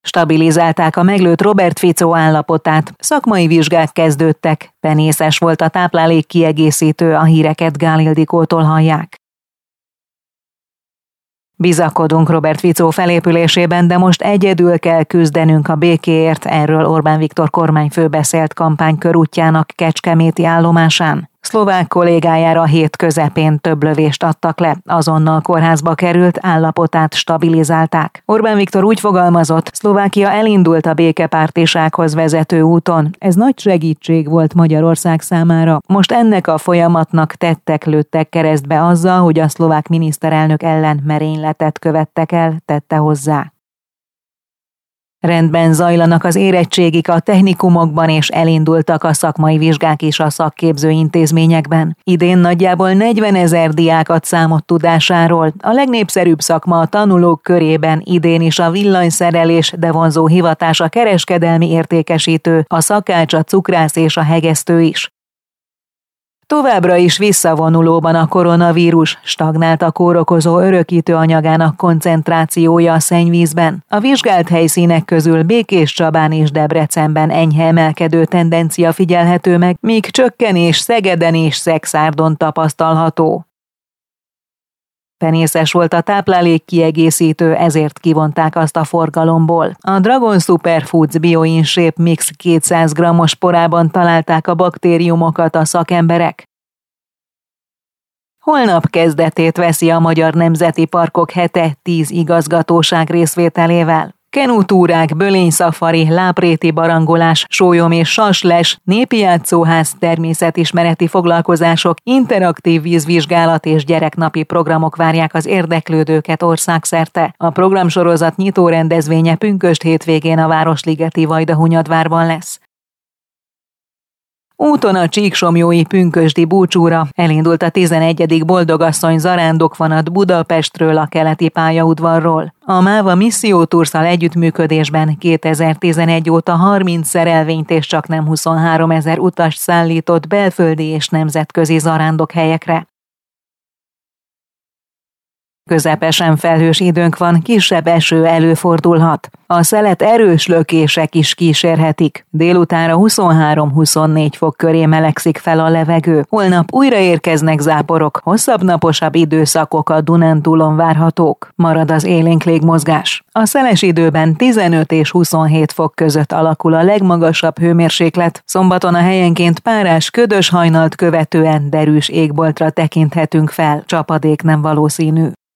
Stabilizálták a meglőtt Robert Fico állapotát, szakmai vizsgák kezdődtek, penészes volt a táplálékkiegészítő, a híreket Gál Ildikótól hallják. Bizakodunk Robert Fico felépülésében, de most egyedül kell küzdenünk a békéért, erről Orbán Viktor kormányfő beszélt kampánykörútjának kecskeméti állomásán. Szlovák kollégájára a hét közepén több lövést adtak le, azonnal kórházba került, állapotát stabilizálták. Orbán Viktor úgy fogalmazott, Szlovákia elindult a békepártisághoz vezető úton. Ez nagy segítség volt Magyarország számára. Most ennek a folyamatnak tettek lőttek keresztbe azzal, hogy a szlovák miniszterelnök ellen merényletet követtek el, tette hozzá. Rendben zajlanak az érettségik a technikumokban, és elindultak a szakmai vizsgák is a szakképző intézményekben. Idén nagyjából 40 000 diák ad számot tudásáról. A legnépszerűbb szakma a tanulók körében idén is a villanyszerelés, de vonzó hivatás a kereskedelmi értékesítő, a szakács, a cukrász és a hegesztő is. Továbbra is visszavonulóban a koronavírus, stagnált a kórokozó örökítő anyagának koncentrációja a szennyvízben. A vizsgált helyszínek közül Békéscsabán és Debrecenben enyhe emelkedő tendencia figyelhető meg, míg csökkenés Szegeden és Szekszárdon tapasztalható. Penészes volt a táplálékkiegészítő, ezért kivonták azt a forgalomból. A Dragon Superfoods Bio-in-Shape Mix 200 g-os porában találták a baktériumokat a szakemberek. Holnap kezdetét veszi a Magyar Nemzeti Parkok hete 10 igazgatóság részvételével. Kenutúrák, bölényszafari, lápréti barangolás, sólyom és sasles, népi játszóház, természetismereti foglalkozások, interaktív vízvizsgálat és gyereknapi programok várják az érdeklődőket országszerte. A programsorozat nyitó rendezvénye pünkösd hétvégén a Városligeti Vajdahunyadvárban lesz. Úton a csíksomjói pünkösdi búcsúra elindult a 11. boldogasszony zarándokvonat Budapestről a keleti pályaudvarról. A MÁVA Misszió Toursszal együttműködésben 2011 óta 30 szerelvényt és csaknem 23 000 utast szállított belföldi és nemzetközi zarándokhelyekre. Közepesen felhős időnk van, kisebb eső előfordulhat. A szelet erős lökések is kísérhetik. Délutánra 23-24 fok köré melegszik fel a levegő. Holnap újra érkeznek záporok, hosszabb naposabb időszakok a Dunántúlon várhatók. Marad az élénk légmozgás. A szeles időben 15 és 27 fok között alakul a legmagasabb hőmérséklet. Szombaton a helyenként párás, ködös hajnalt követően derűs égboltra tekinthetünk fel. Csapadék nem valószínű.